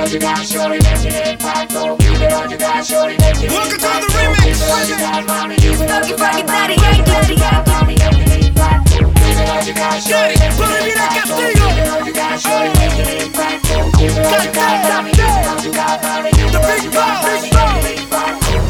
what you got, shorty, make it impactful. Give it all you got, shorty, make it impactful. Welcome to the remix. Give it all you got, mommy, give it all you got, mommy, give it all you got, mommy, make it impactful. Give it all you got, shorty, make it impactful. Give it all you got, shorty, make it impactful. Give it all you got, mommy, give it all you got, mommy, give it all you got, mommy, make it impactful.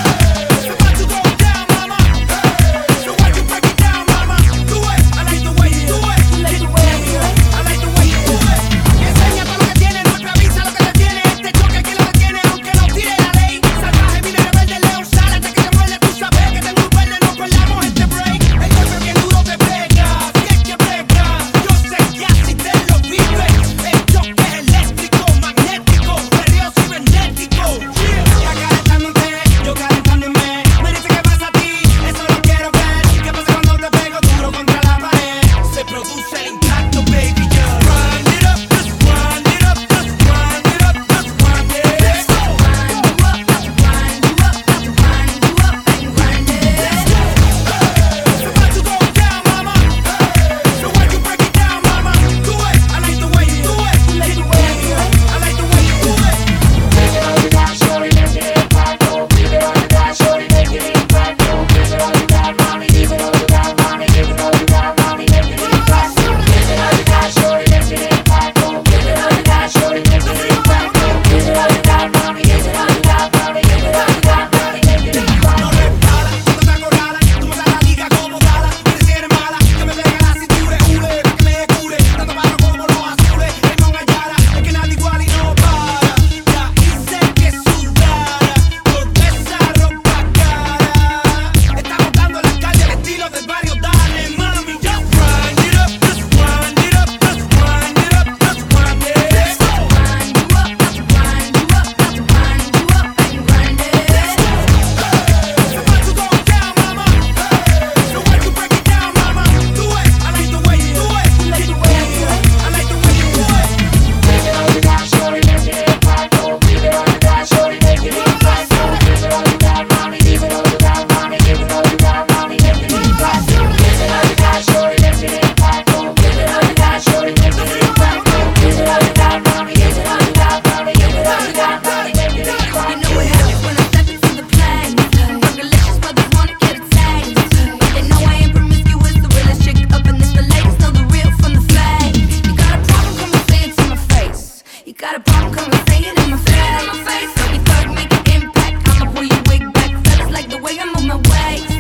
Got a problem, come and say it in my face. Make you fuck, make an impact. I'ma pull your wig back. Fellas like the way I move my waist.